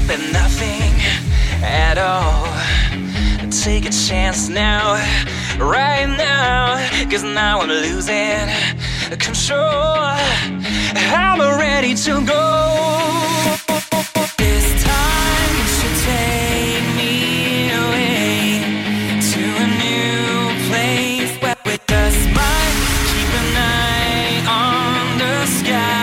up at nothing at all. Take a chance now, right now, 'cause now I'm losing control. I'm ready to go. This time you should take me away to a new place where we just might keep an eye on the sky.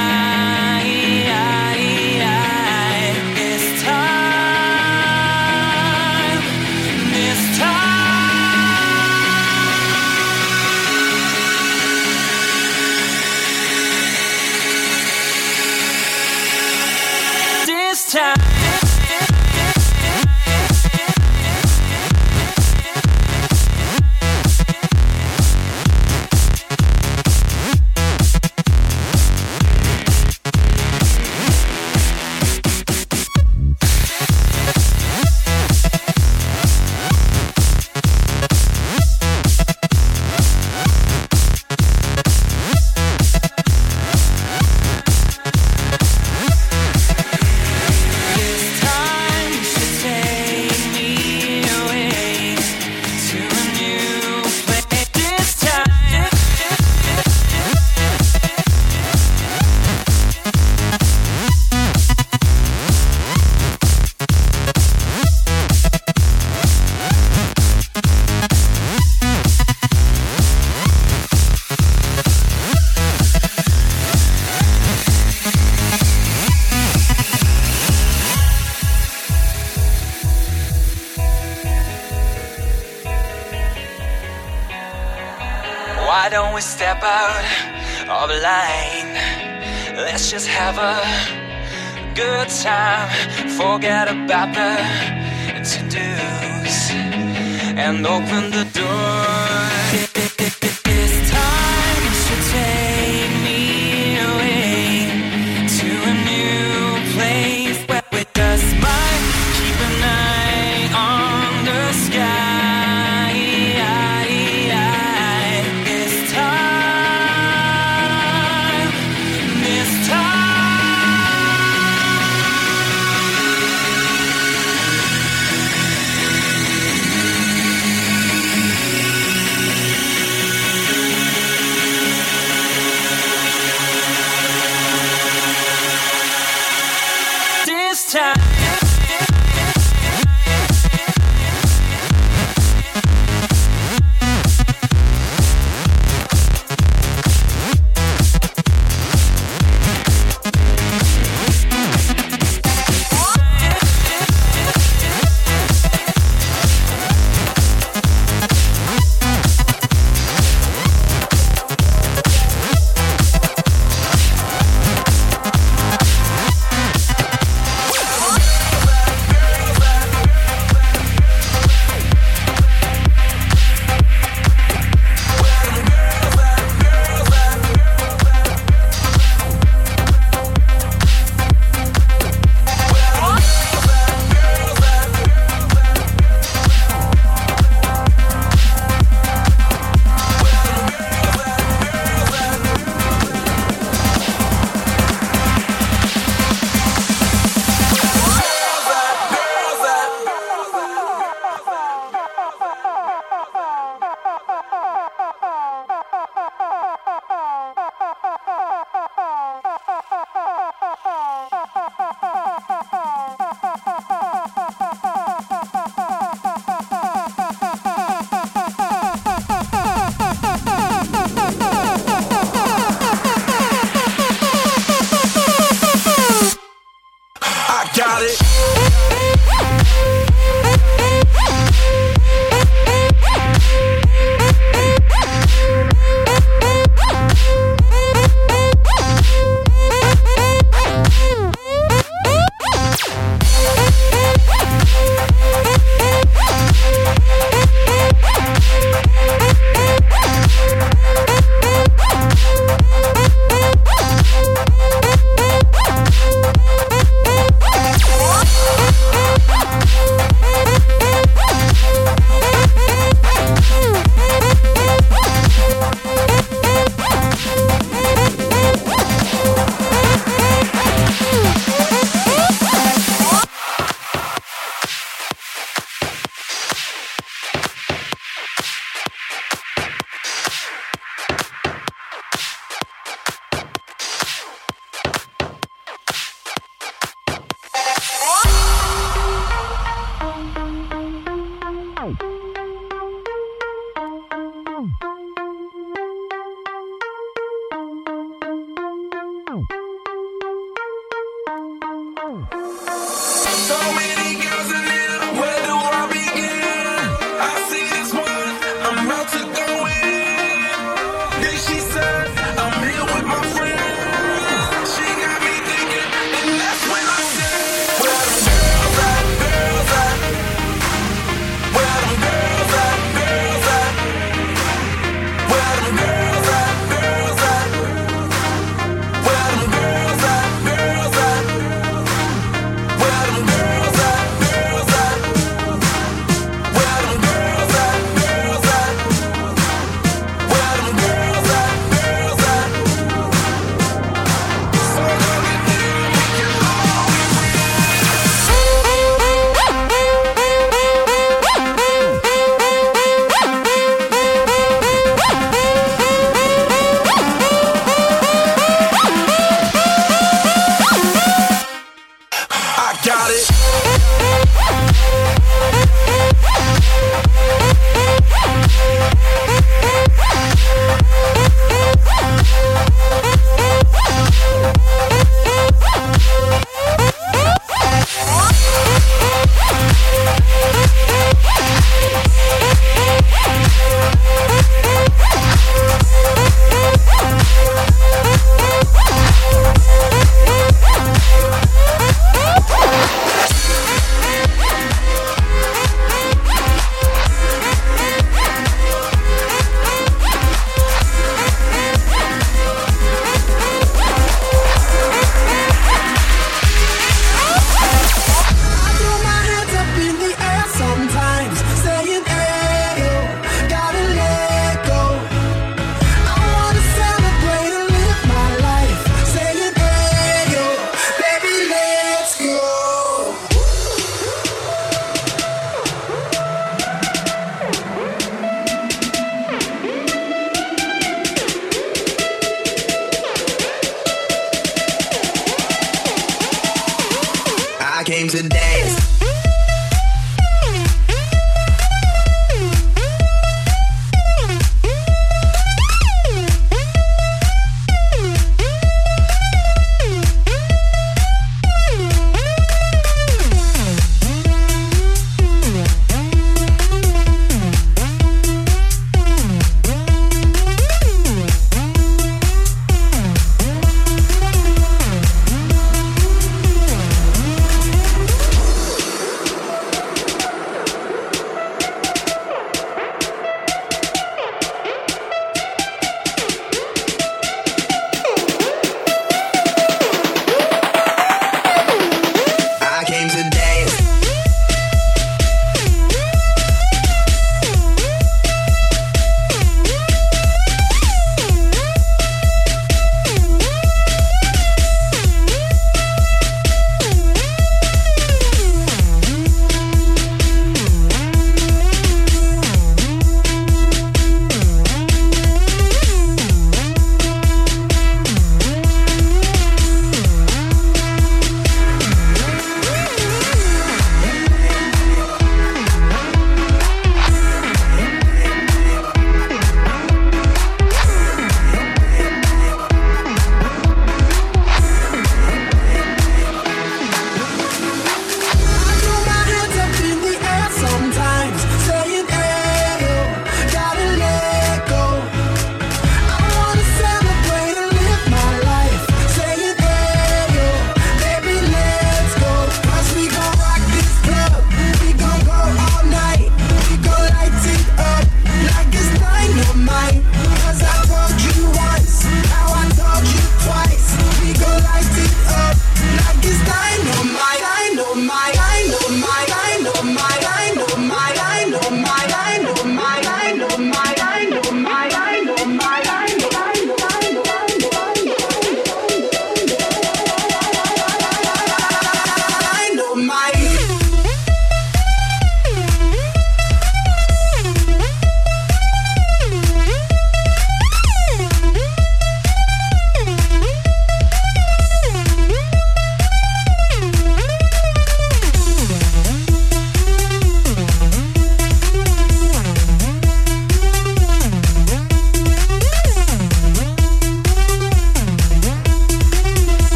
Why don't we step out of line? Let's just have a good time. Forget about the to-dos and open the door. This time you should take me away to a new place where we just might keep an eye on the sky.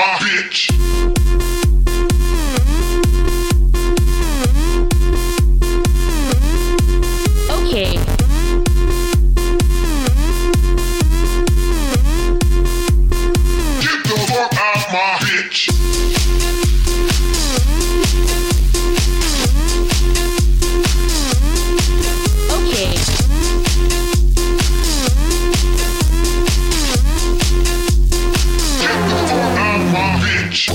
my bitch. Okay. Get the fuck out my bitch. Okay. Get the fuck out my bitch.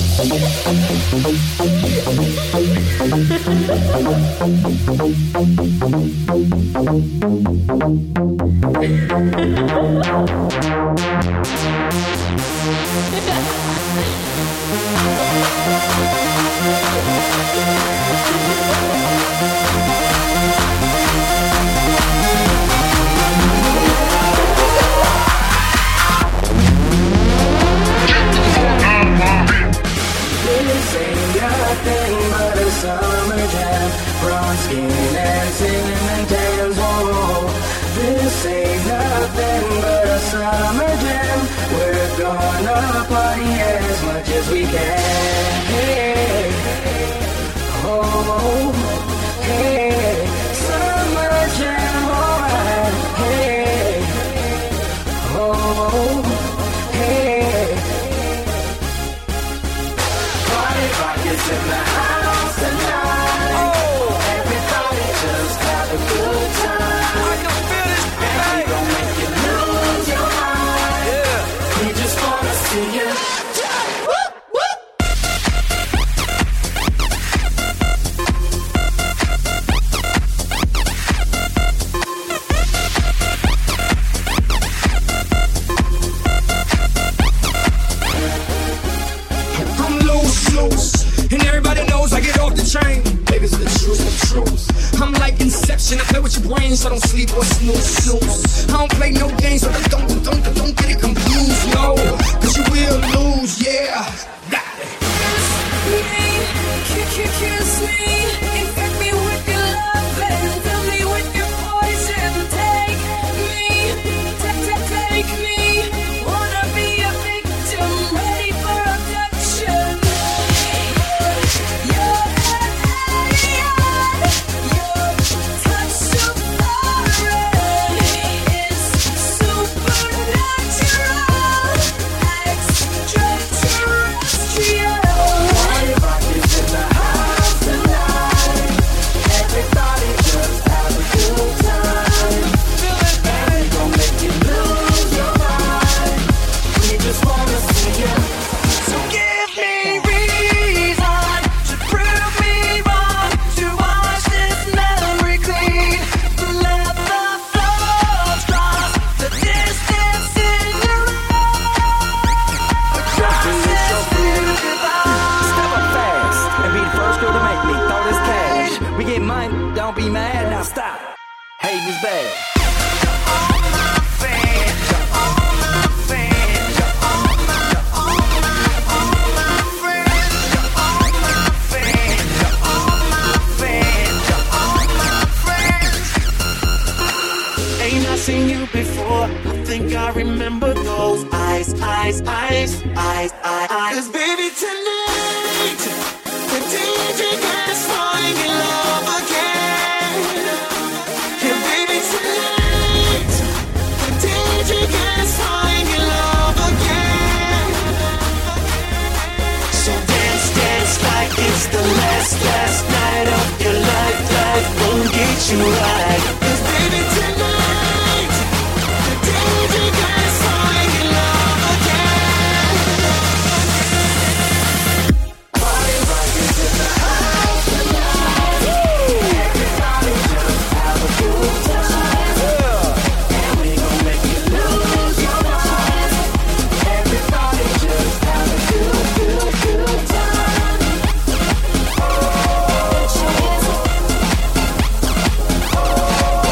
This ain't nothing but a summer jam. Bronze skin and cinnamon tans. Whoa, this ain't nothing but a summer jam. We're gonna party as much as we can. Hey, oh, hey, summer jam, alright. Hey, oh, hey. Party rock is in the house tonight. Oh, everybody just have a good time. I can feel this and we gon' make you lose your mind. Yeah. We just wanna see you. I'm loose, and everybody knows I get off the train. Baby's the truth. I'm like Inception, I play with your brain, so don't sleep or snooze. I don't play no games, so don't get it confused, no. Cause you will lose, yeah. Kiss me, infect me with your love and fill me with your poison. Take me, wanna be a victim, ready for abduction. Your touch so foreign is supernatural, extraterrestrial. Party rock is in the house tonight. Everybody just have a good time. And we gon' make you lose your mind. We just wanna see you. So give me reason to prove me wrong, to wash this memory clean. Let the flow cross the distance in your eyes. Step up fast and be the first girl to make me throw this cash. We get money, don't be mad, now stop. Hating is bad. Ain't I seen you before? I think I remember those eyes. Cause baby, tonight, the DJ got us falling in love again. Yeah, baby, tonight, the DJ got us falling in love again. So dance like it's the last night of your life. Life won't get you right. Cause baby, tonight, the DJ got us falling in love again. Party rock is in the house tonight. Everybody just have a good time. And we gon' make you lose your mind. Everybody just have a good time. Oh,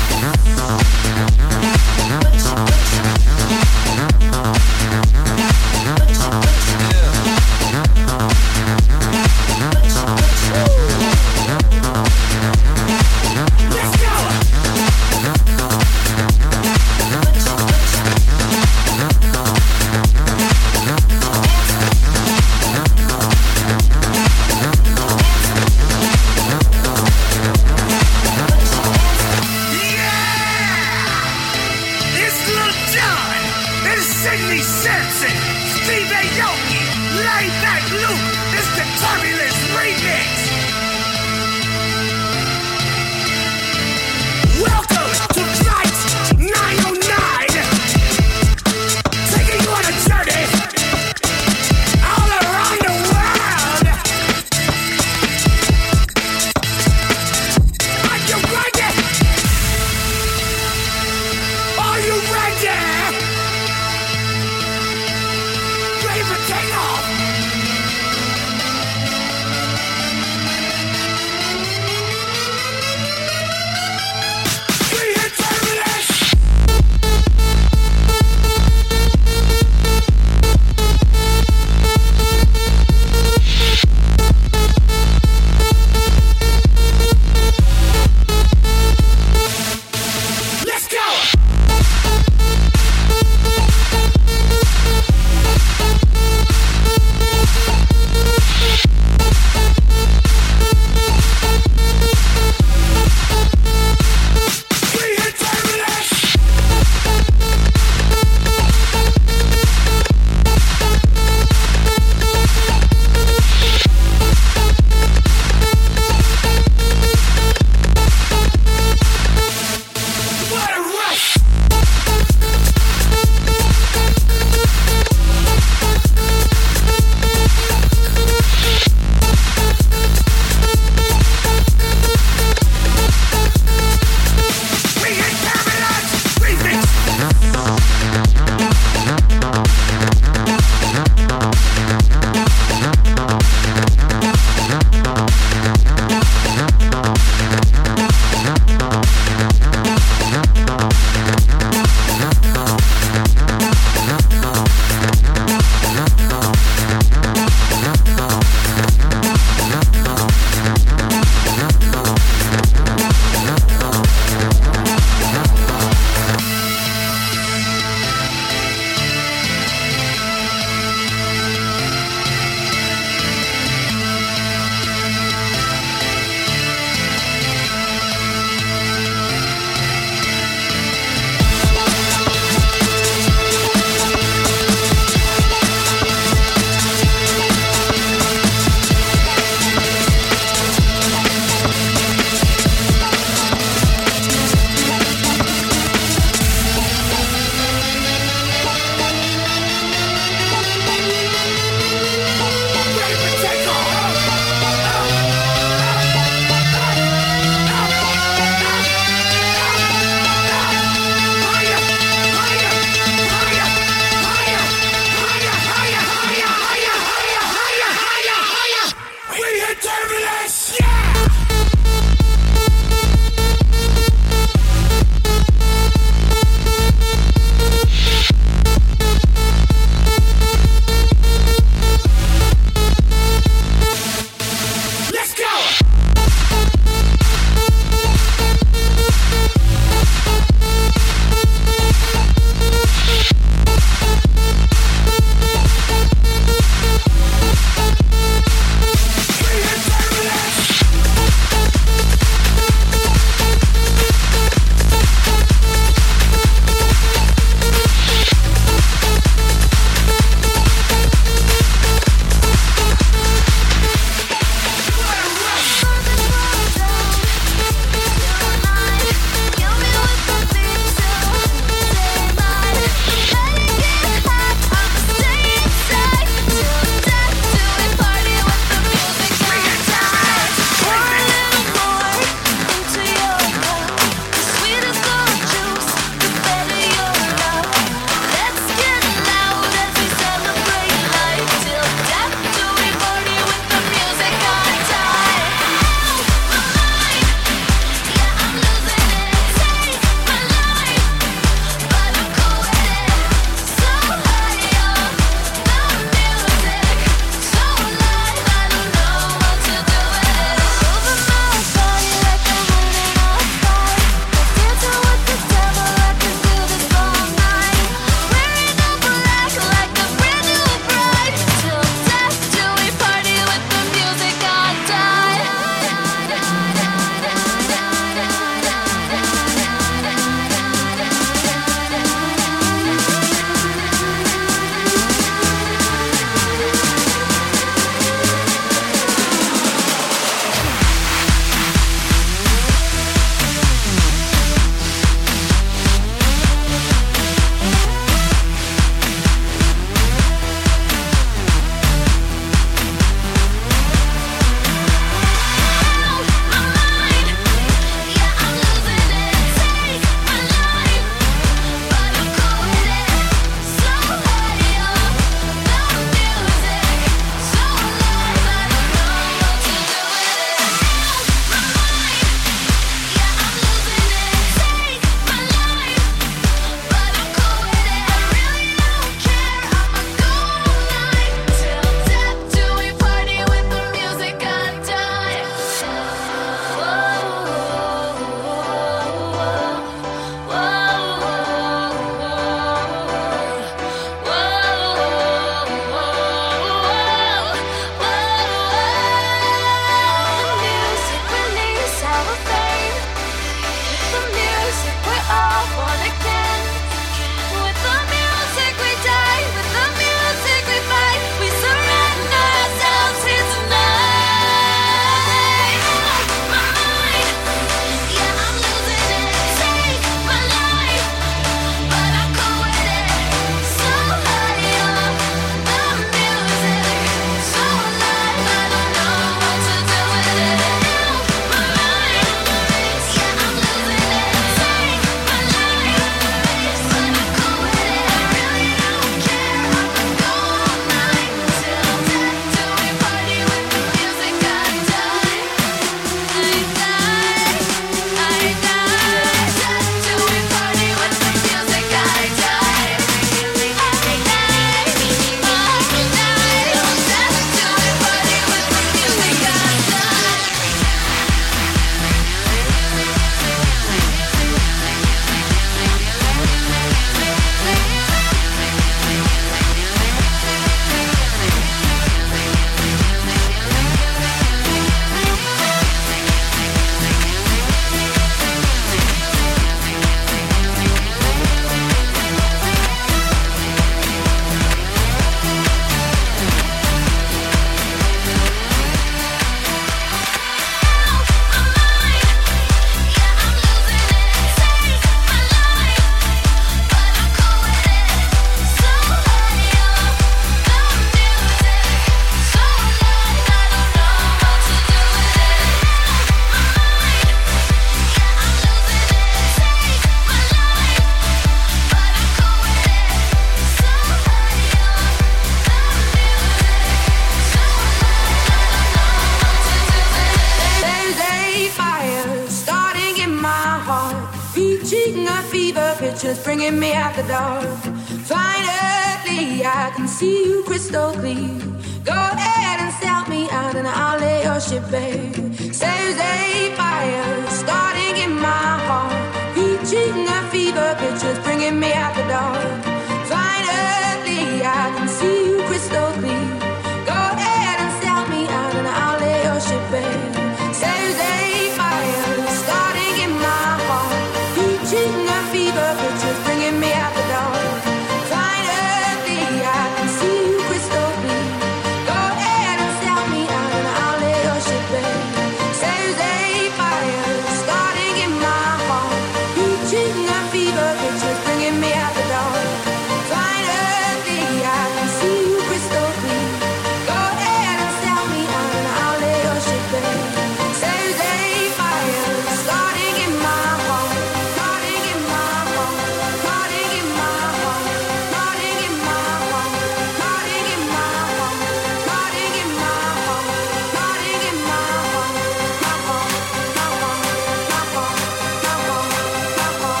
pictures bringing me out the dark. Finally, I can see you crystal clear. Go ahead and sell me out and I'll lay your ship bare. There's a fire starting in my heart, reaching a fever, pictures bringing me out the dark. Finally, I can see you crystal clear. Go ahead and sell me out and I'll lay your ship bare. There's a fire starting in my heart, reaching a fever, pictures bringing me out the dark. Finally, I can see you crystal clear. Go ahead and sell me out and I'll lay your ship bare. There's a fire starting in my heart, reaching a fever, pictures bringing me out the dark. Finally, I can see you crystal clear. Go ahead and sell me out and I'll lay your ship bare. There's a fire starting in my heart, starting in my heart, starting in my heart, starting in my heart, starting in my heart, starting in my heart, starting in my heart, my heart, my heart, my heart, my heart, my heart,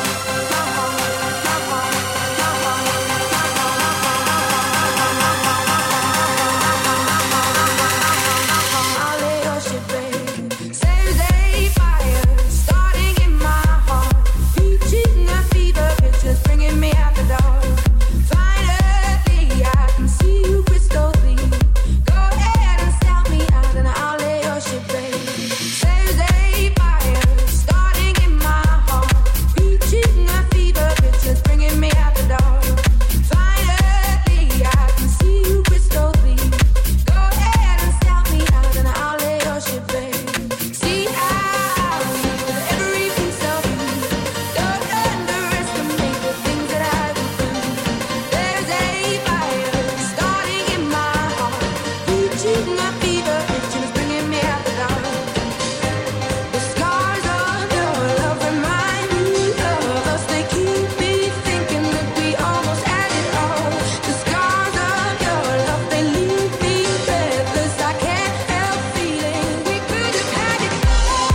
I'll lay your ship bare. There's a fire starting in my heart, reaching a fever, pictures bringing me out the dark. Finally, I can see you crystal clear. Go ahead and sell me out and I'll lay your ship bare. There's a fire starting in my heart, reaching a fever, pictures bringing me out the dark. Finally, I can see you crystal clear. Go ahead and sell me out and I'll lay your ship bare. See how with every piece of you, don't underestimate the things that I will do. There's a fire starting in my heart, reaching a fever, pictures bringing me out the dark. The scars of your love remind me of us. They keep me thinking that we almost had it all. The scars of your love, they leave me breathless. I can't help feeling we could have had it all.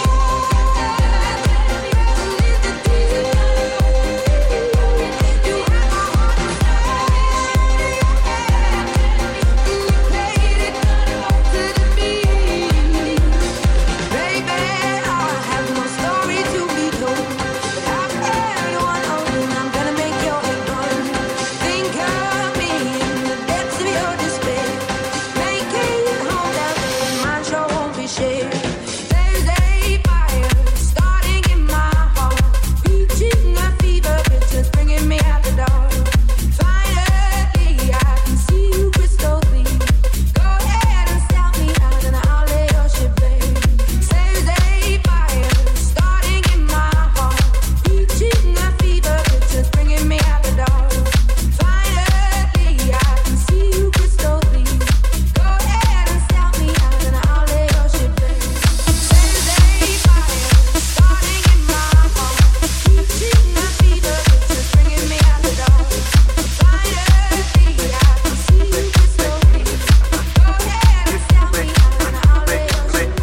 You had my heart inside, you played it to the beat. Baby, I have no story to be told, but I've heard one and I'm gonna make your head burn. Think of me in the depths of your despair, making it home down there, mine sure won't be shared. There's a fire starting in my heart, reaching a fever, pictures bringing me out the dark. Finally, I can see you crystal clear. Go ahead and sell me out and I'll lay your ship bare. There's a fire starting in my heart, reaching a fever, pictures bringing me out the dark. Finally, I can see you crystal clear. Go ahead and sell me out and I'll lay your ship bare. There's a fire starting in my heart, reaching a fever, pictures bringing me out the dark. Finally, I can see you crystal clear. Go ahead and sell me out and I'll lay your ship bare.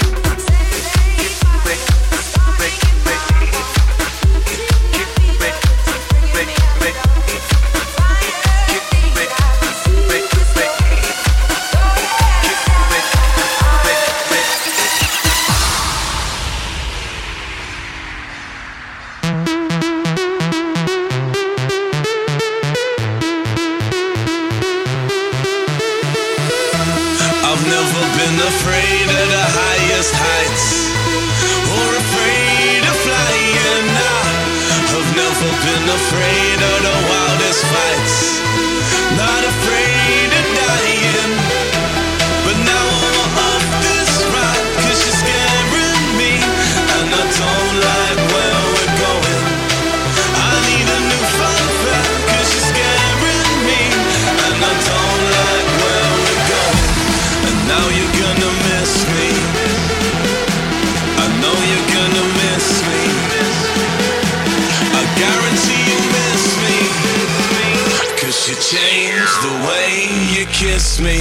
I've never been afraid of the highest heights, or afraid of flying now. I've never been afraid of the wildest fights, not afraid of dying. But now I'm off this ride, 'cause you're scaring me, and I don't like where we're going. I need a new fun fact, 'cause you're scaring me, and I don't like where we're going. And now you're gonna miss me, I know you're gonna miss me, I guarantee you miss me, 'cause you changed the way you kiss me.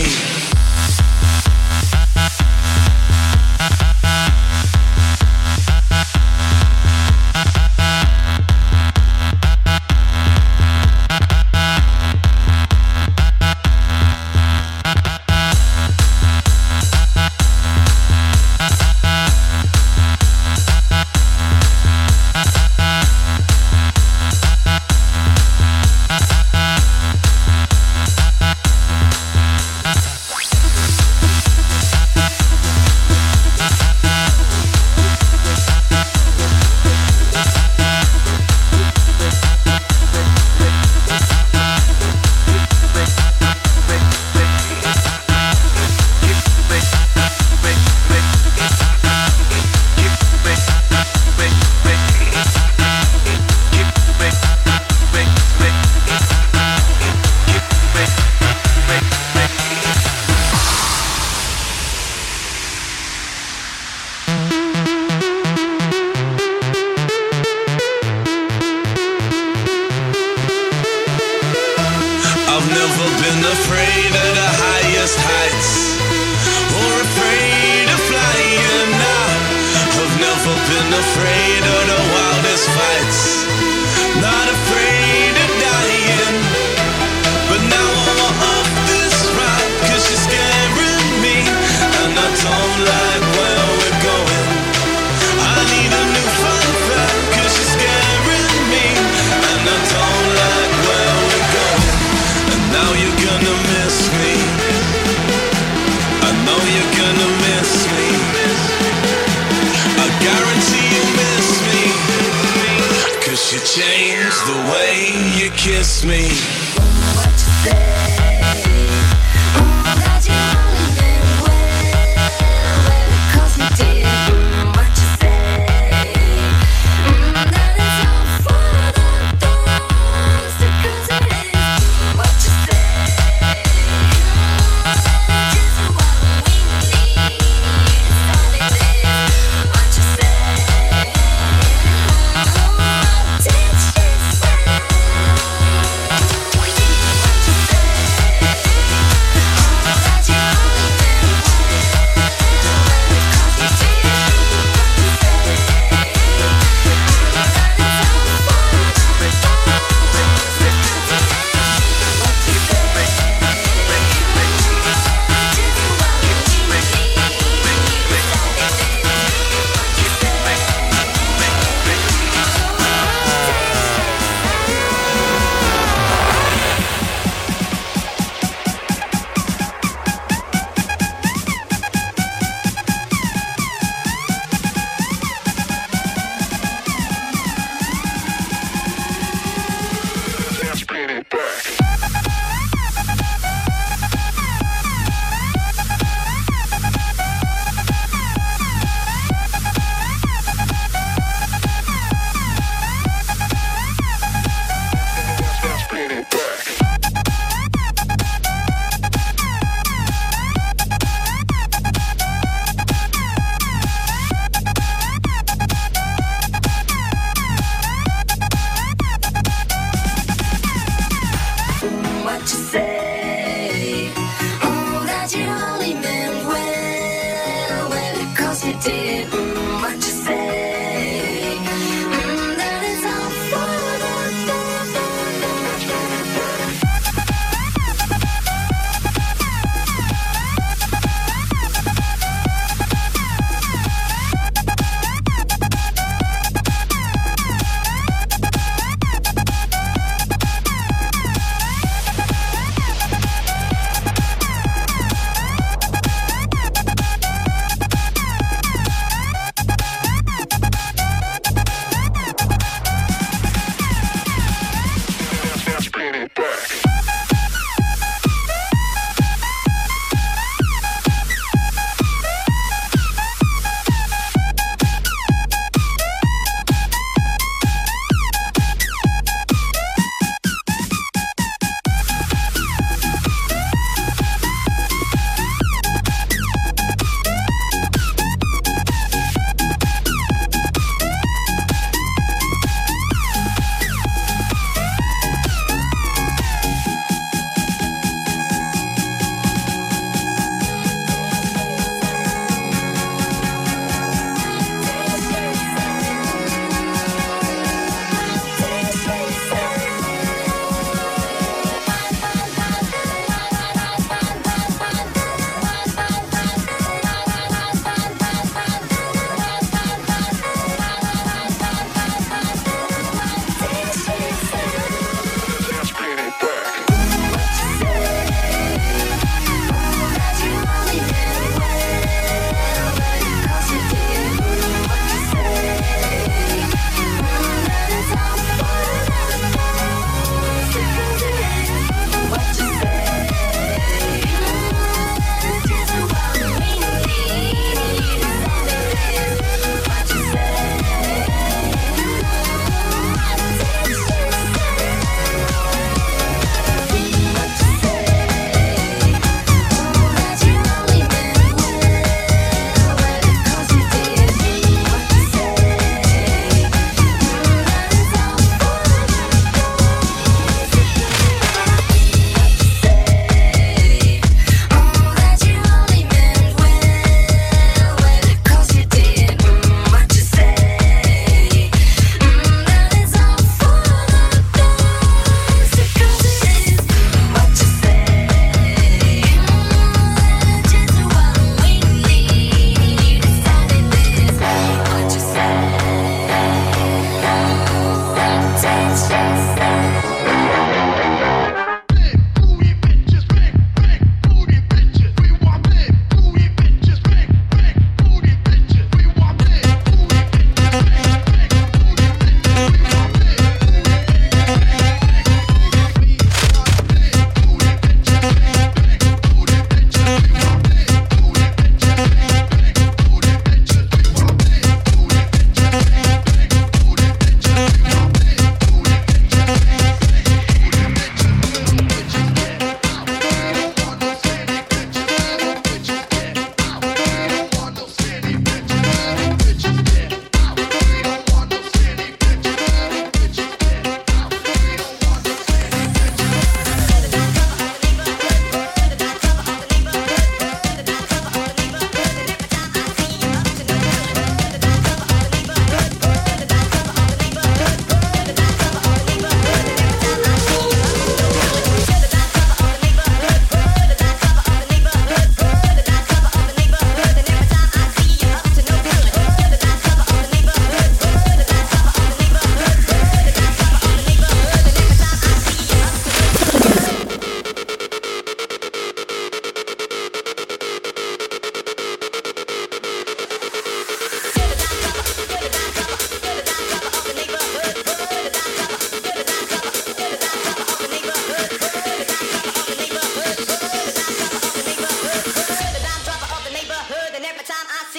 you change the way you kiss me. What you say? That you only meant well, because you did. What you say? That it's all for the doors, because it is. What you say? Just what we need. What you say? What did you say?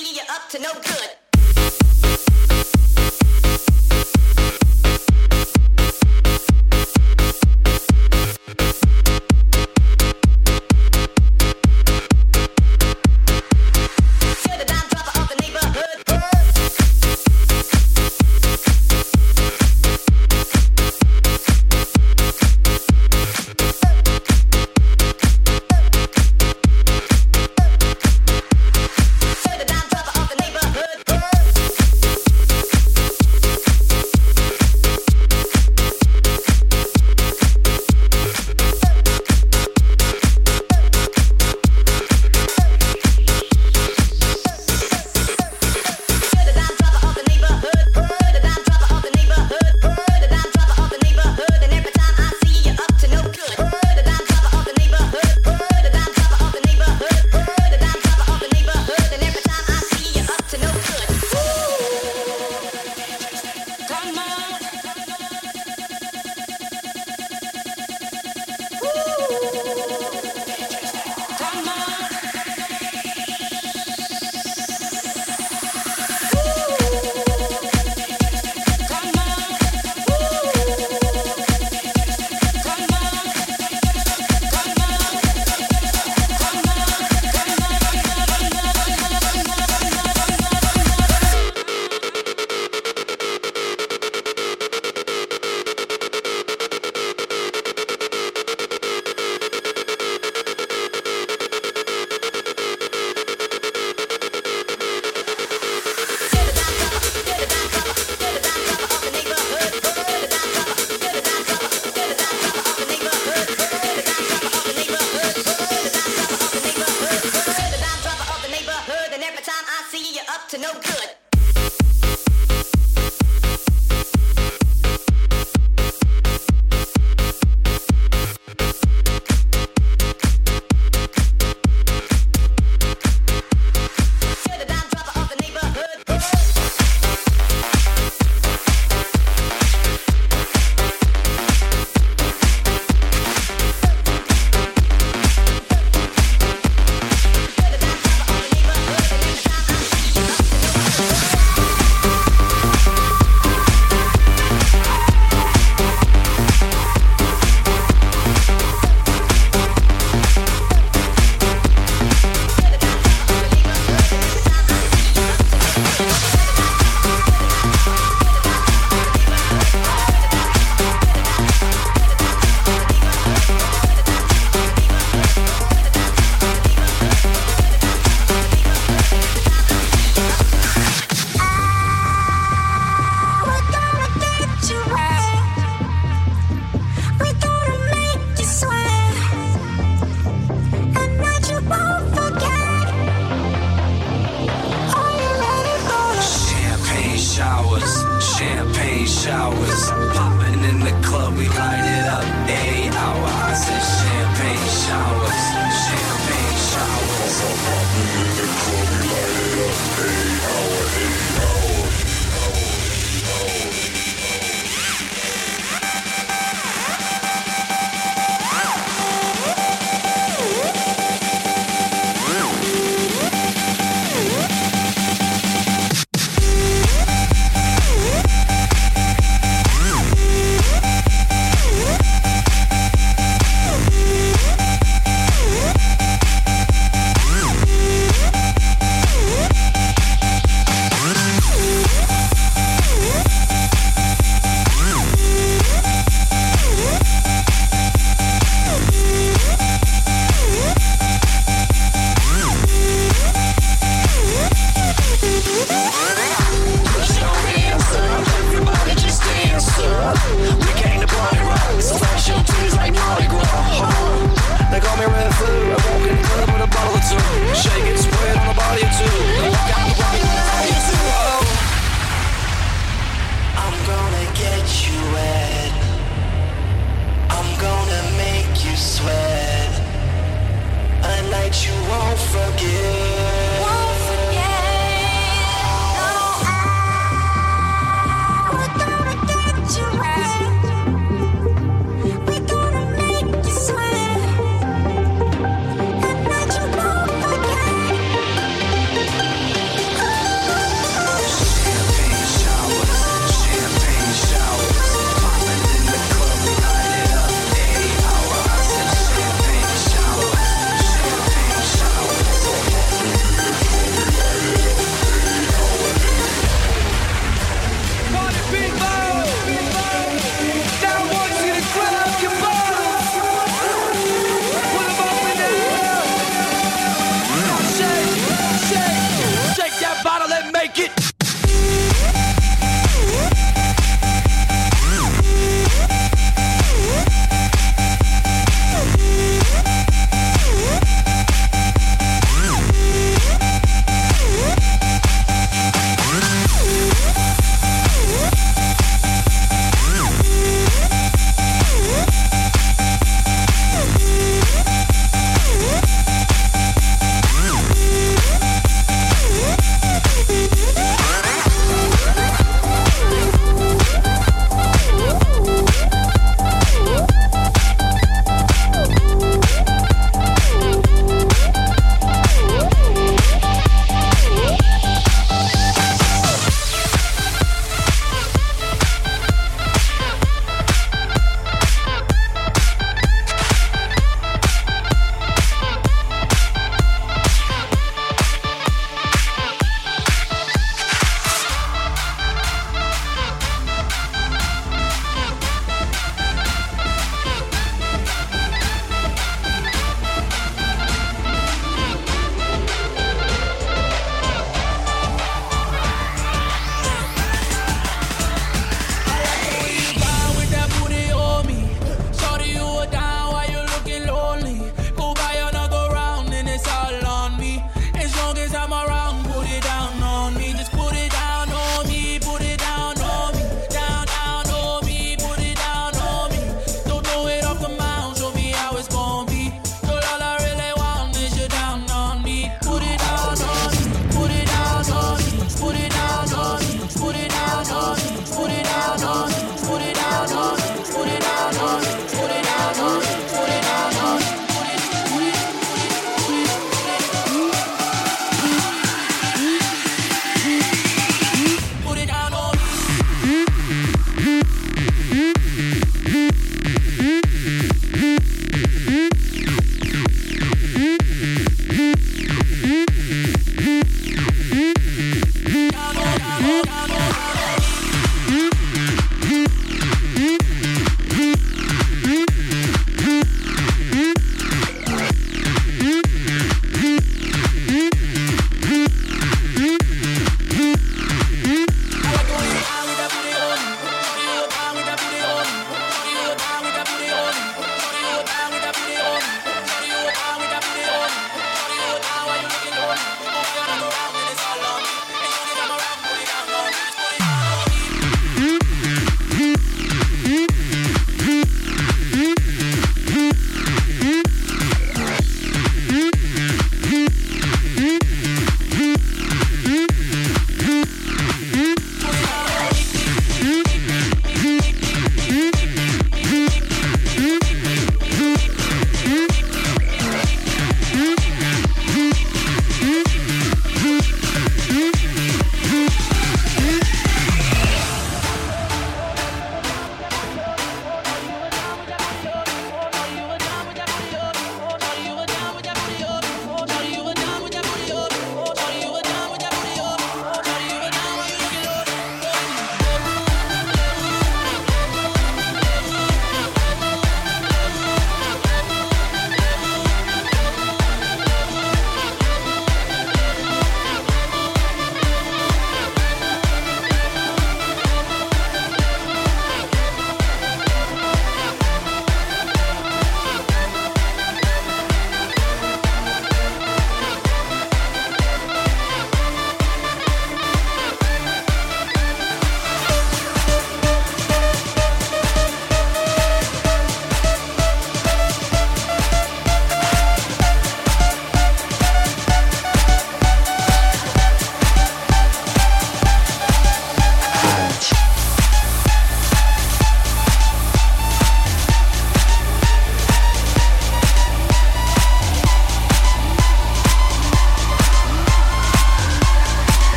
see you up to no good.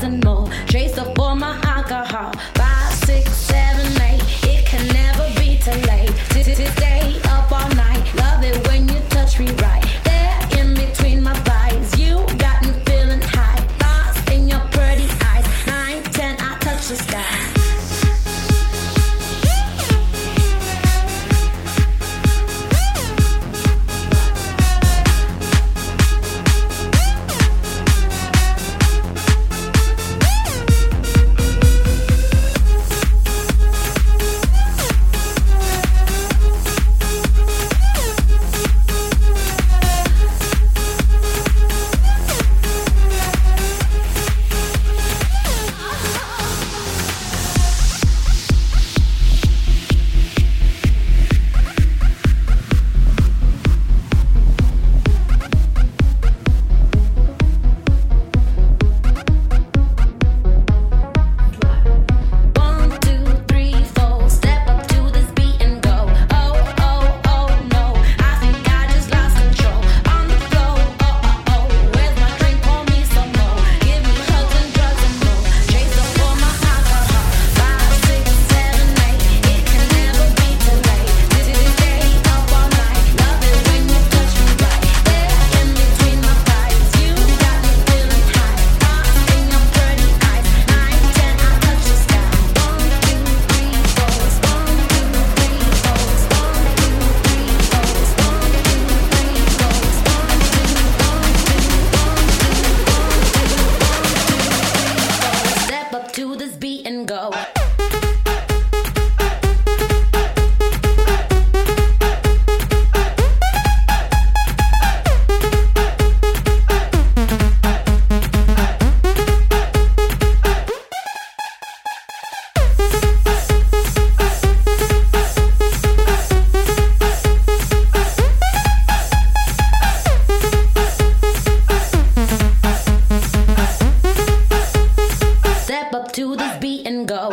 and more. Chase up for my alcohol. 5, 6, 7, 8. It can never be too late to stay up all night. Love it when you touch me right there in between my thighs. You got me feeling high, lost in your pretty eyes. 9, 10, I touch the sky. To this beat and go. Step up to this beat and go.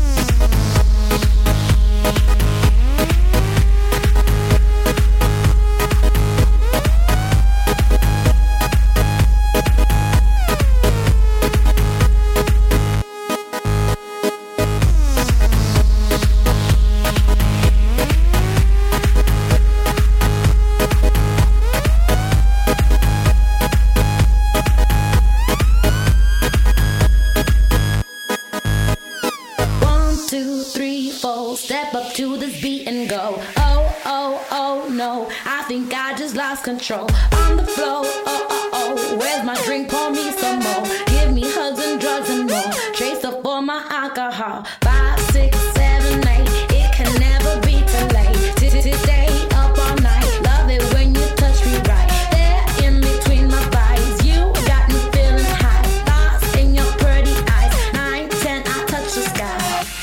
Step up to this beat and go. Oh, oh, oh, no, I think I just lost control. On the floor, oh, oh, oh, where's my drink? Pour me some more. Give me hugs and drugs and more. Chase up for my alcohol. 5, 6, 7, 8. It can never be too late to stay up all night. Love it when you touch me right there in between my thighs. You got me feeling high, lost in your pretty eyes. 9, 10, I touch the sky.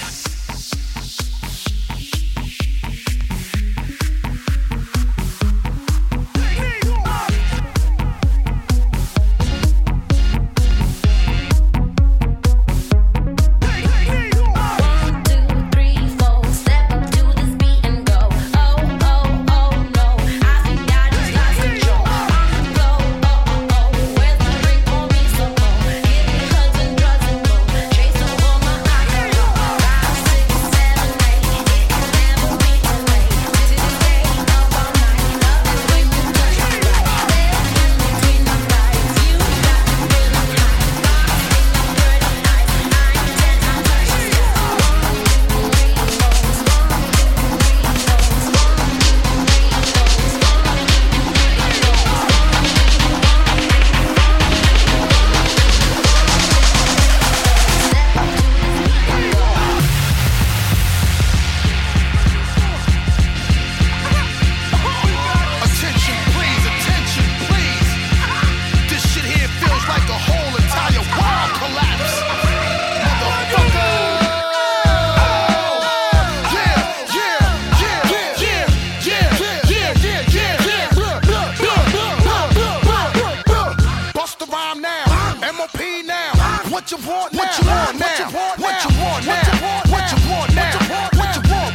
What you want now? What you want now? What you want now? What you want now? What you want?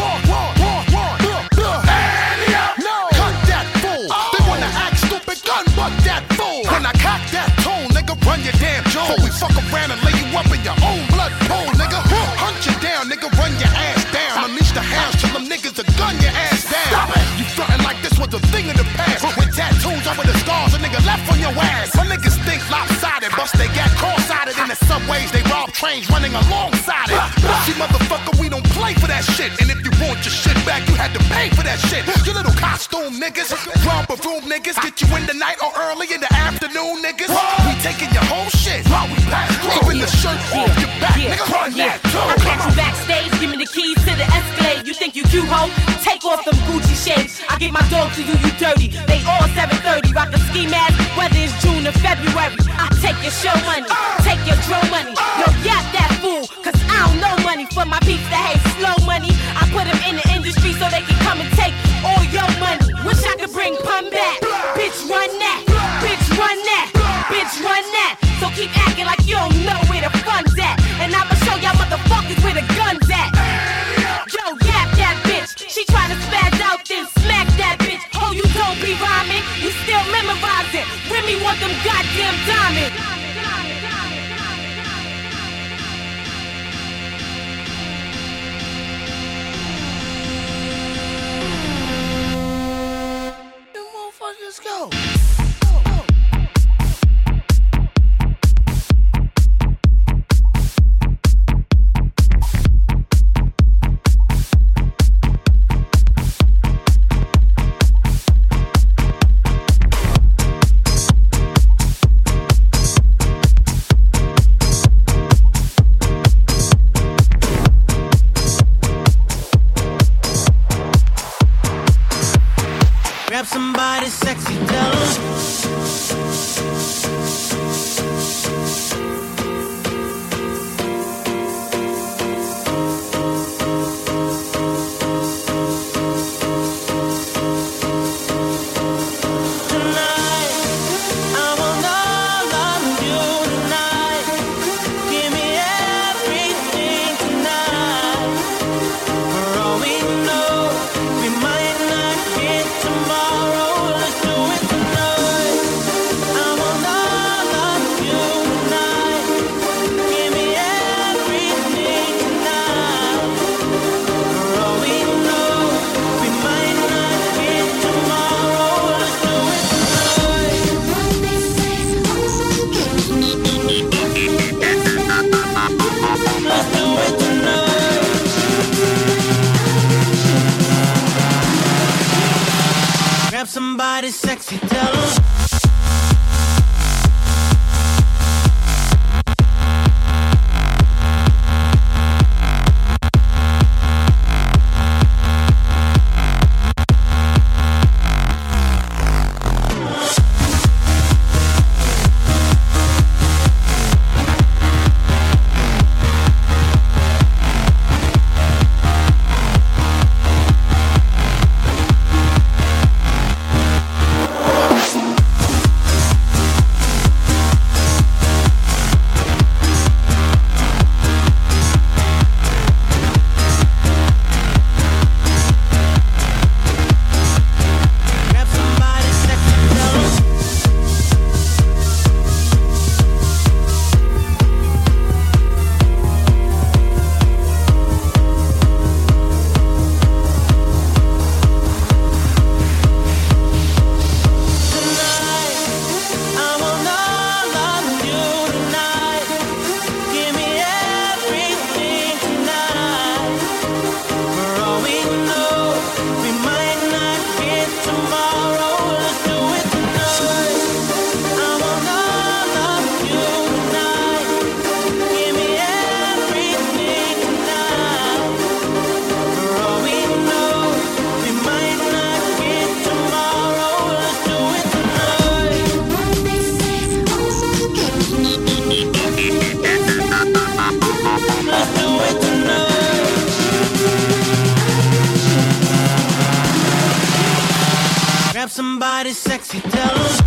No, cut that fool. They wanna act stupid, gun butt that fool. When I cock that tool, nigga, run your damn jaw. before we fuck around and lay you up in your own blood pool, nigga. Hunt you down, nigga, run your ass down. Unleash the hounds till them niggas will gun your ass down. You frontin' like this was a thing of the past. With tattoos over the scars, a nigga left on your ass. My niggas think lopsided, bust they got cross-sided in the subways. They rob trains running alongside it. See, motherfucker, we don't play for that shit. And if you want your shit back, you had to pay for that shit. You little costume niggas, romper room niggas, get you in the night or early in the afternoon, niggas. We taking your whole shit while we pass through. Even the shirt off your back, nigga. Run that too. I catch you backstage, give me the keys to the Escalade. You think you cute, ho? Take off them Gucci shades. I get my dog to you, you dirty. They all 730, rock a ski mask, whether it's June or February. I take your show money, take your drill money. Yo, yap that fool, cause I don't know money for my peeps that hate slow money. I put them in the industry so they can come and take all your money. Wish I could bring pun back. Bitch, run that. Bitch, run that. Bitch, run that. So keep acting like you don't know where the fun's at. And I'ma show y'all motherfuckers where the gun's at. Yo, yap that bitch. She tryna spaz out, then smack that bitch. Oh, you don't be rhyming. You still memorizing. Remy want them goddamn diamonds. Let's go. Grab somebody sexy, tell 'em. Grab somebody sexy, tell 'em. Somebody sexy, tell 'em.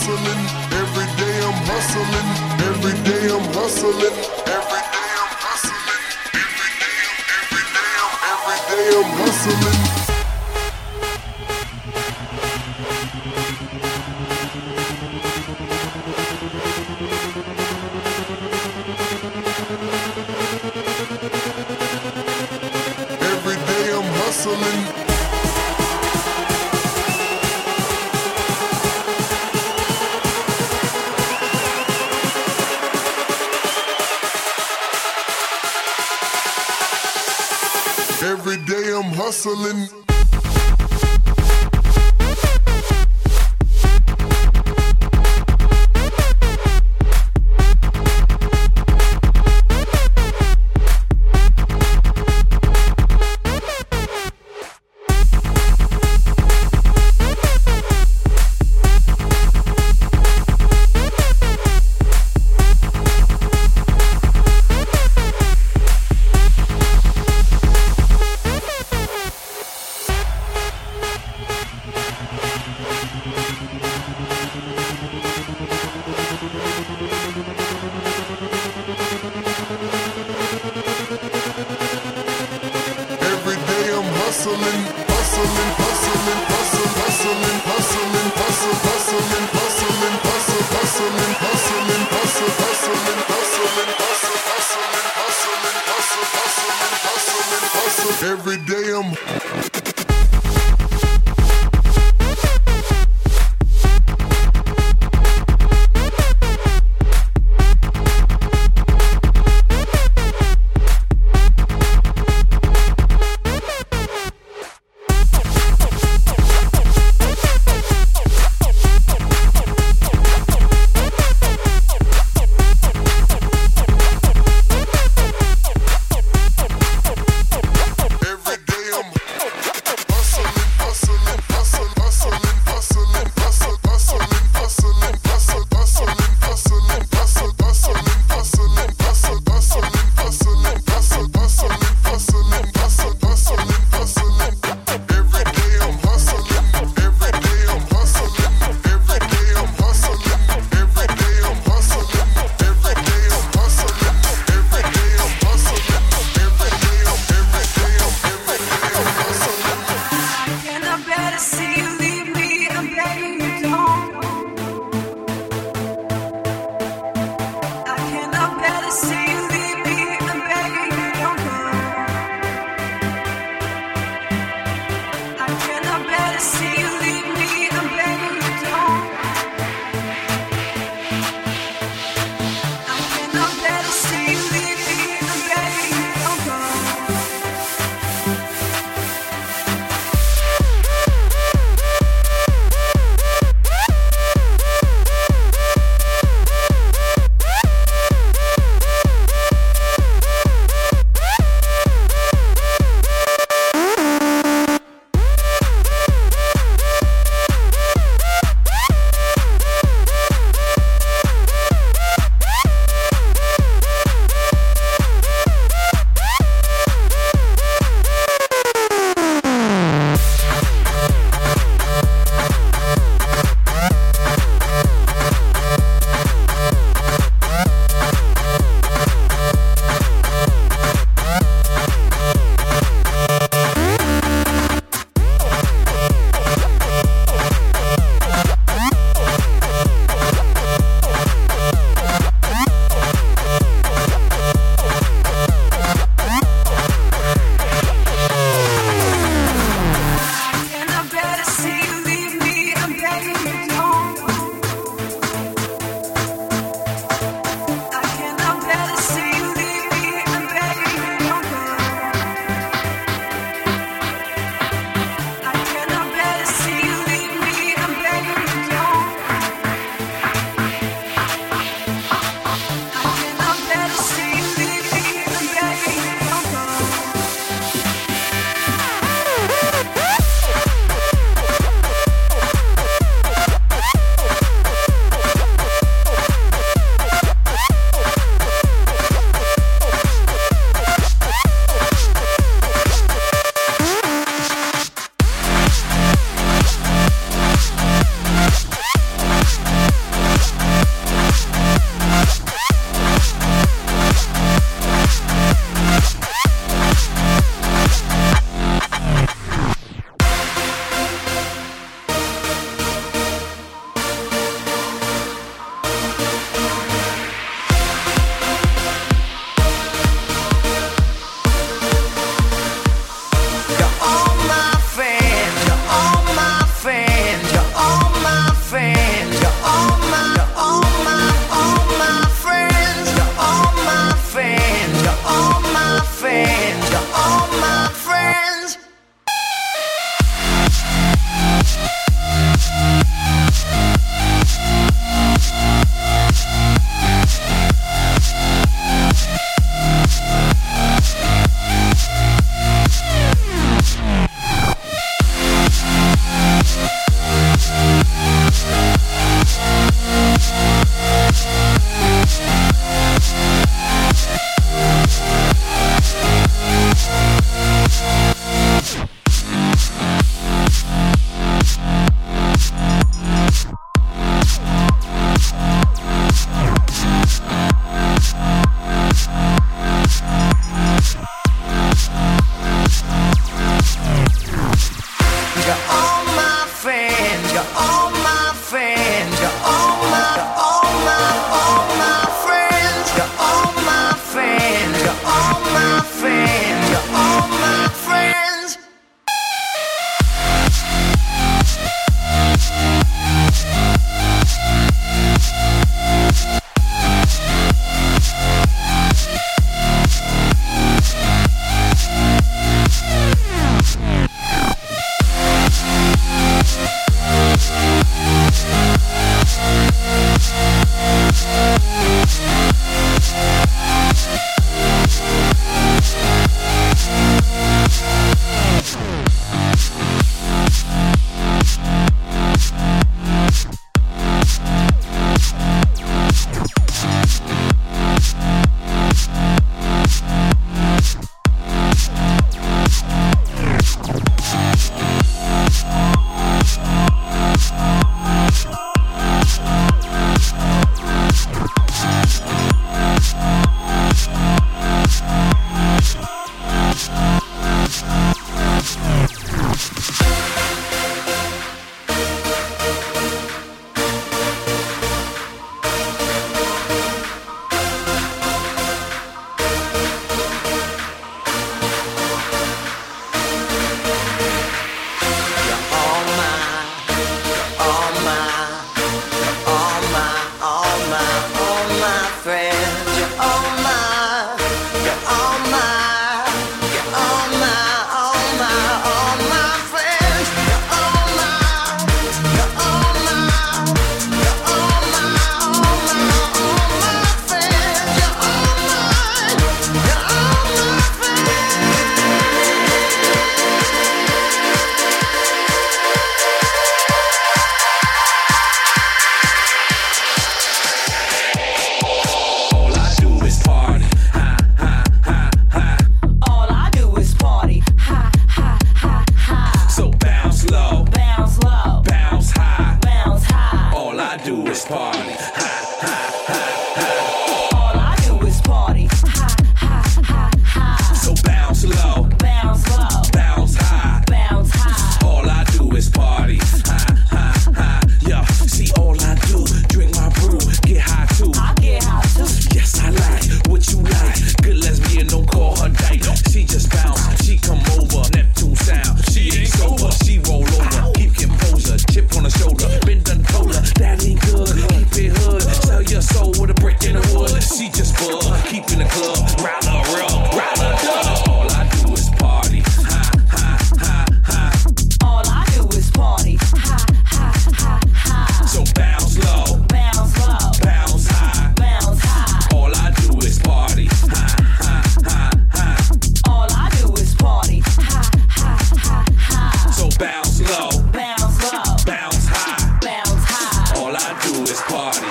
hustling. Every day I'm hustling. Every day I'm hustling. Every day I'm hustling. Every day I'm hustling. Every day I'm hustling. Every day I'm hustling. Every day I'm hustling, hustling, hustling, hustling, hustling, hustling, hustling, hustling, hustling, hustling, hustling, hustling, hustling, hustling, hustling, hustling, hustling, hustling. Every day I'm every day I'm I do is party. Ha, ha, ha, ha. All I do is party. Ha, ha, ha, ha. So bounce low, Bounce low. bounce high. Bounce high. All I do is party. Ha, ha, ha. Yo, see all I do, drink my brew, get high too. I get high too. Yes, I like what you like. Good lesbian, don't call her dyke. She just bounce, she come over. Neptune sound, she ain't sober. She roll over, keep composure. Chip on her shoulder, been done told her that ain't good. Keep it hood, sell your soul with a brick in the wood. She just bug, keep in the club, round her real, round her dub. All I do is party. Ha, ha, ha, ha. All I do is party. Ha, ha, ha, ha. So bounce low, Bounce low. bounce high. Bounce high. All I do is party. Ha, ha, ha, ha. All I do is party. Ha, ha, ha, ha. So bounce low, Bounce low. bounce high. Bounce high. All I do is party.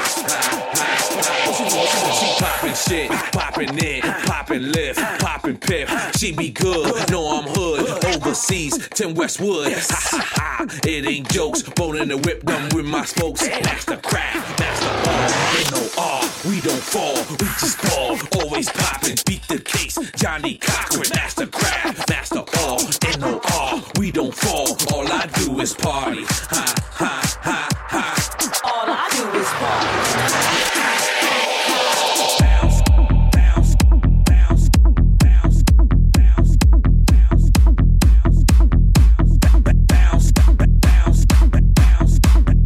She poppin' shit, poppin' it, poppin' lift, poppin' pip. She be good, know I'm hood. Overseas, 10 Westwood. Ha ha ha, it ain't jokes. Bowling the whip done with my spokes. Master craft, master all. Ain't no R, we don't fall, we just ball. Always poppin', beat the case. Johnny Cochran, master craft, master all. Ain't no R, we don't fall. All I do is party. Ha ha ha ha. All I do is party. Bounce, bounce, bounce, bounce, bounce, bounce, bounce, bounce, bounce, bounce,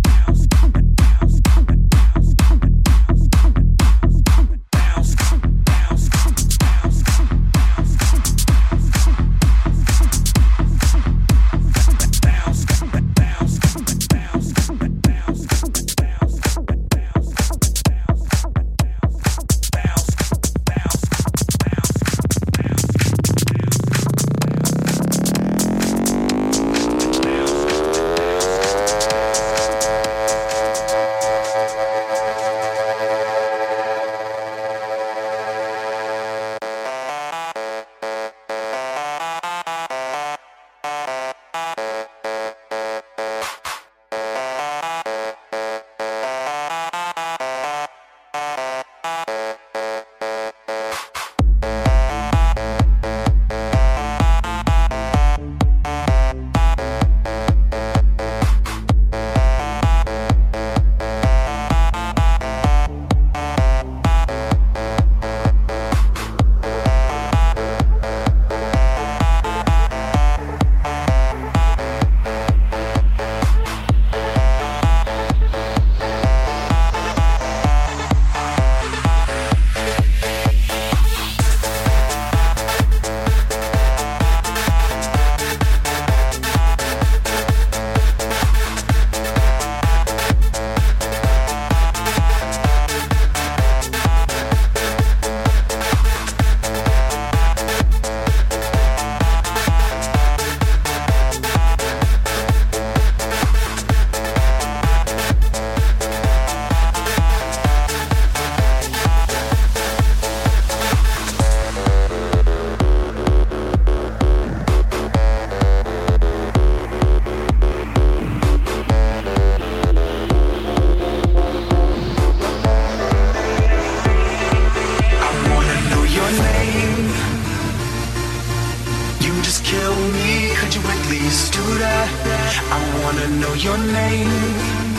your name.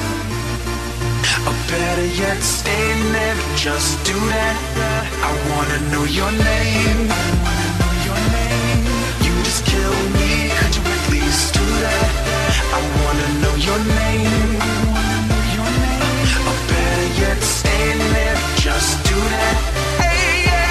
Or better yet, stay there, just do that. I wanna know your name. You just kill me, could you at least do that? I wanna know your name. Or better yet, stay there, just do that. Hey, yeah.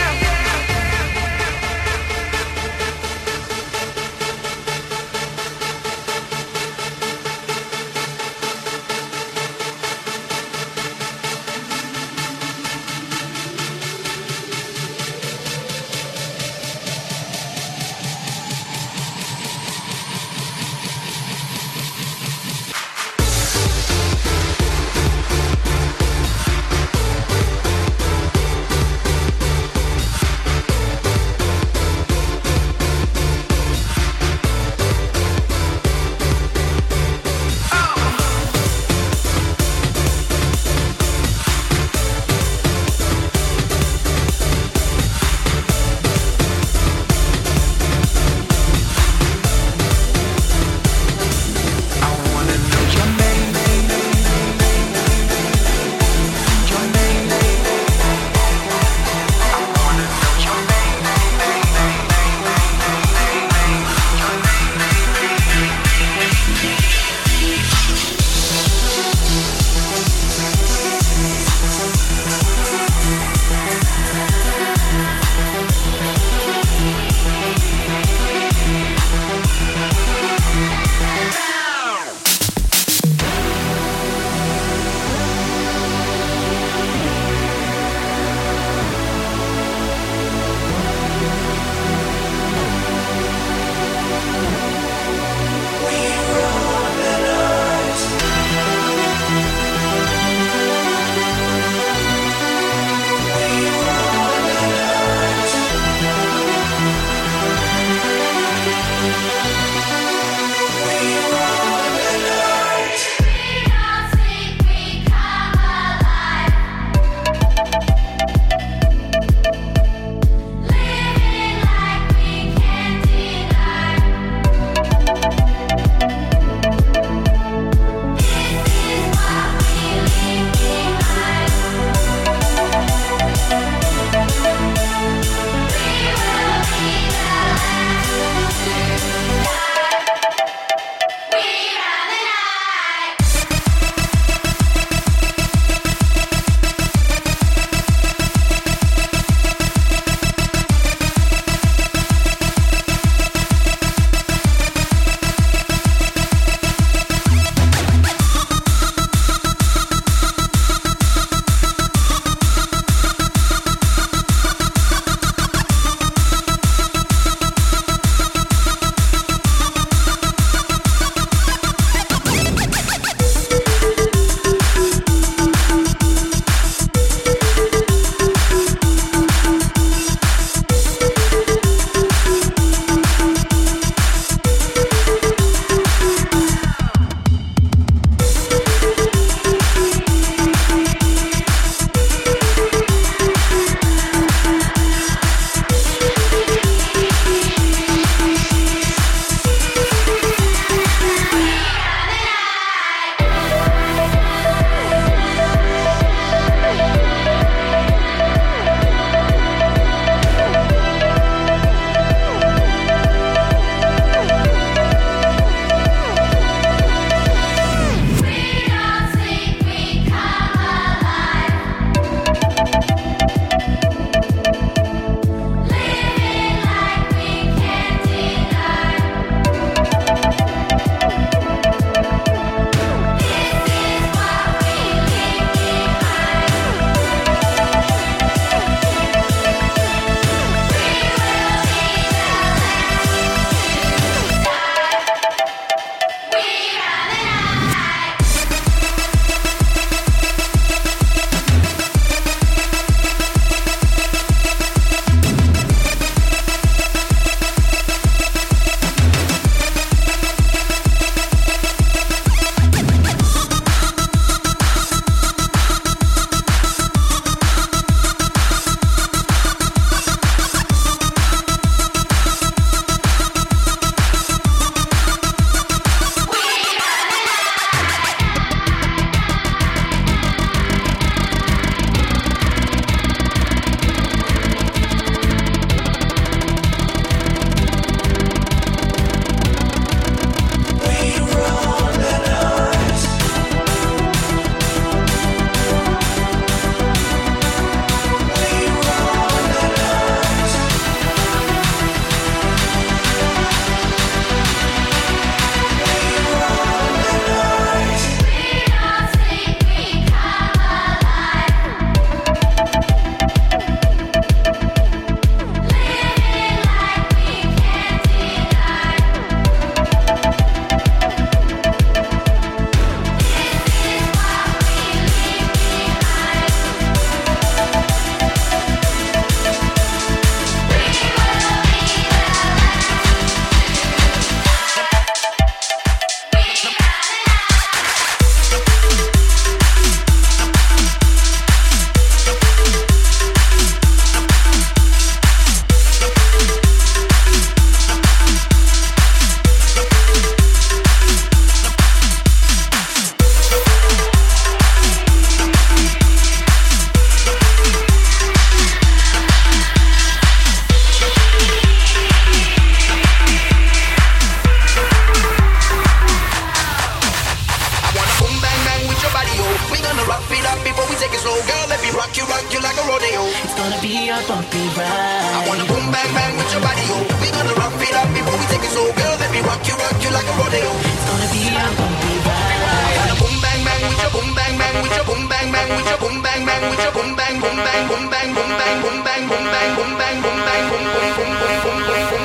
rock you like a rodeo. It's gonna be a bumpy ride. I wanna boom bang bang with your body, oh. We gonna rock it up before we take it so, girl. Let me rock you like a rodeo. It's gonna be a bumpy ride. I wanna boom bang bang with your boom bang bang with your boom bang bang with your boom bang bang with your boom bang boom bang boom bang boom bang boom bang boom bang boom bang boom bang boom boom boom boom boom boom boom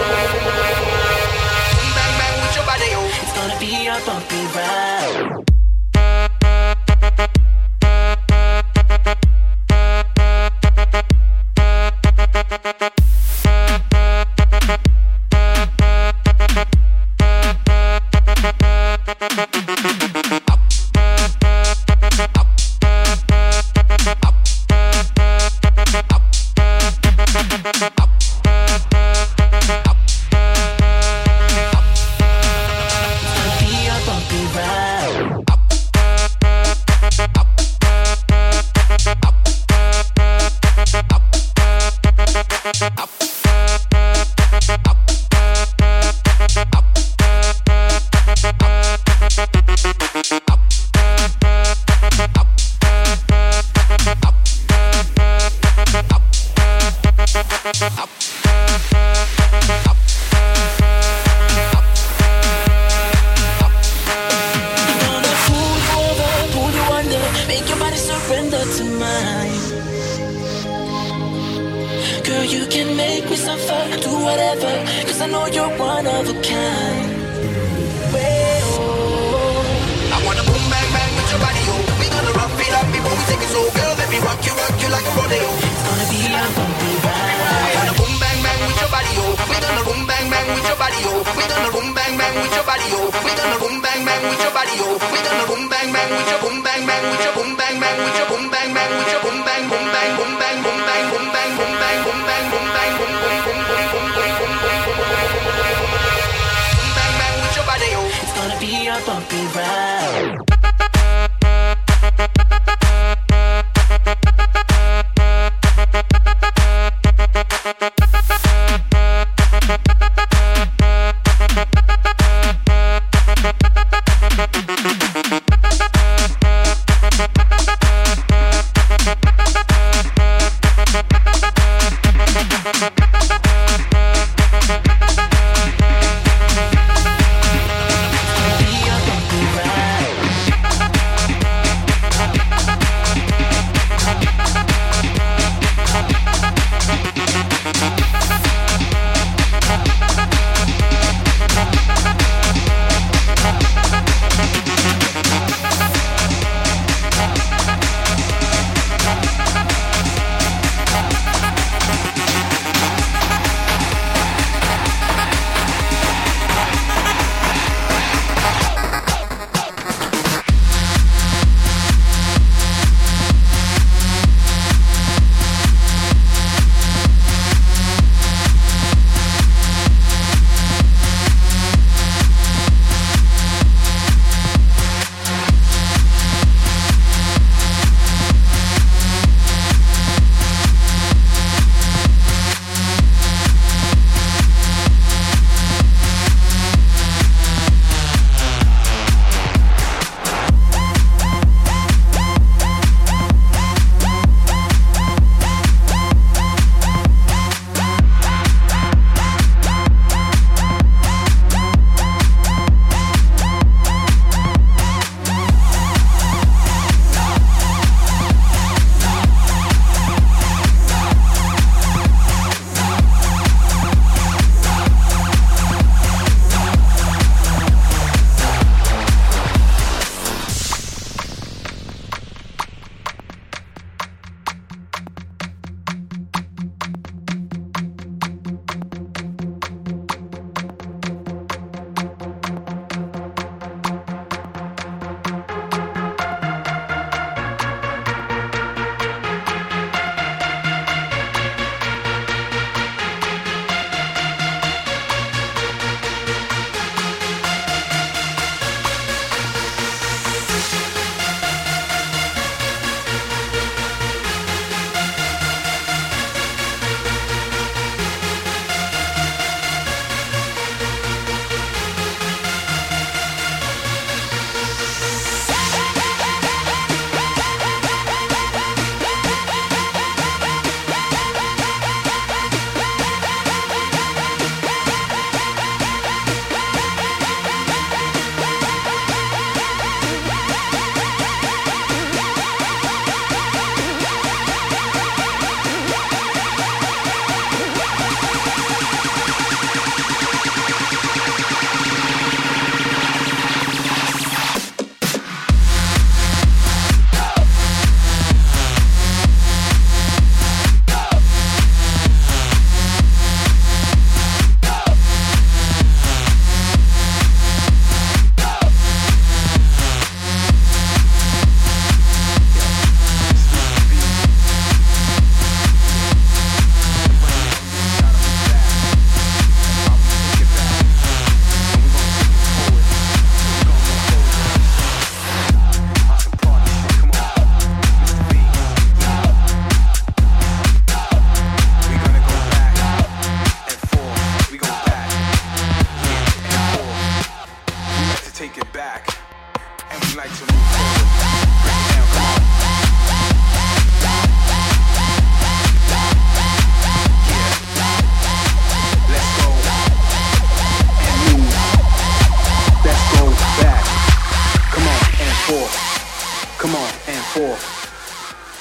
boom bang bang with your body, oh. It's gonna be a bumpy ride.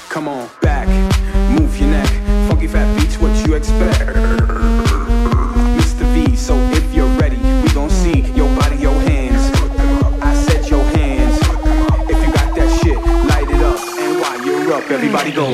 Come on, back, move your neck. Funky fat beats, what you expect? Mr. V, so if you're ready, we gon' see your body, your hands. I said your hands. If you got that shit, light it up. And while you're up, everybody go.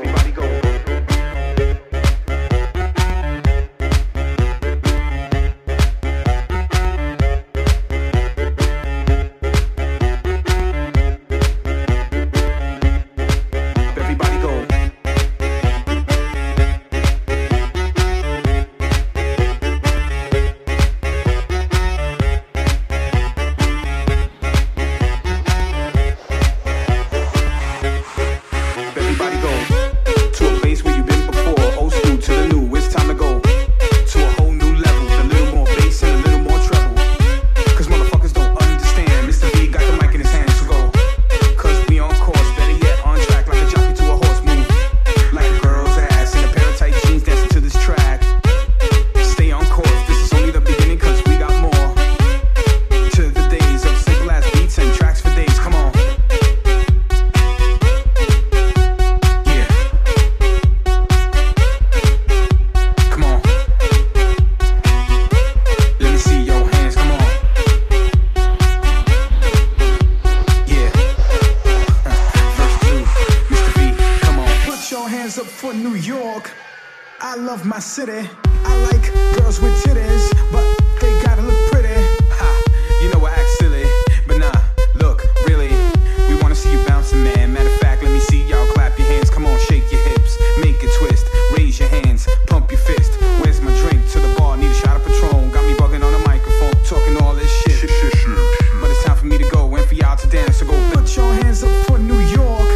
City. I like girls with titties, but they gotta look pretty. Ha, you know I act silly, but nah, look, really, we wanna see you bouncing, man. Matter of fact, let me see y'all clap your hands. Come on, shake your hips, make a twist, raise your hands, pump your fist. Where's my drink? To the bar, need a shot of Patron. Got me bugging on the microphone, talking all this shit. But it's time for me to go and for y'all to dance. So go put your hands up for New York.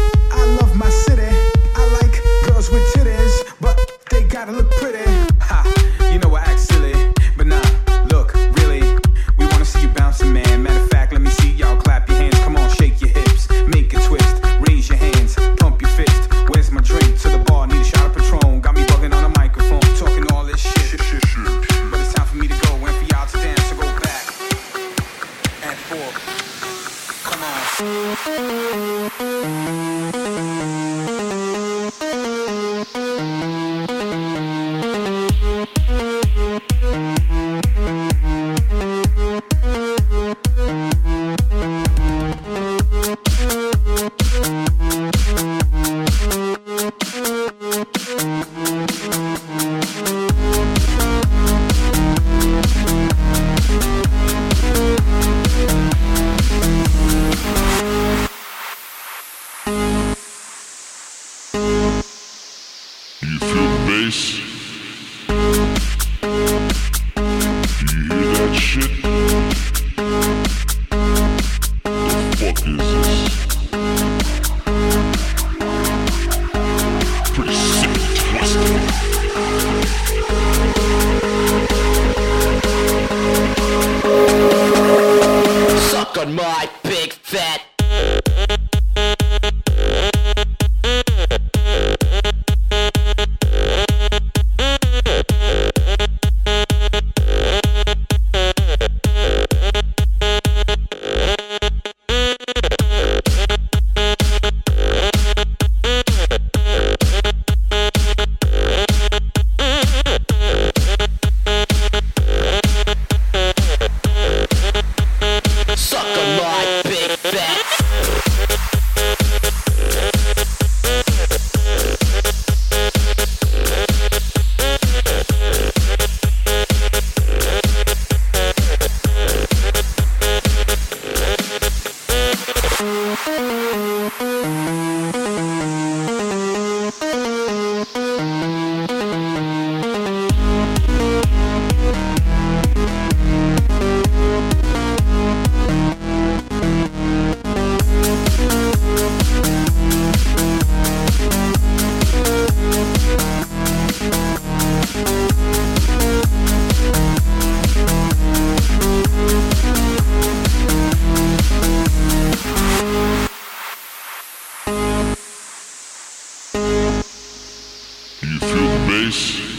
I love my city. I like girls with titties, but they gotta look pretty. Ha, you know I act silly, but nah, look, really, we wanna see you bouncing, man. Matter of fact, let me see y'all clap your hands. Come on, shake your hips, make a twist, raise your hands, pump your fist. Where's my drink? To the bar, need a shot of Patron. Got me bugging on the microphone, talking all this shit. But it's time for me to go and for y'all to dance. So go back and forth. Come on my big fat. You feel the bass?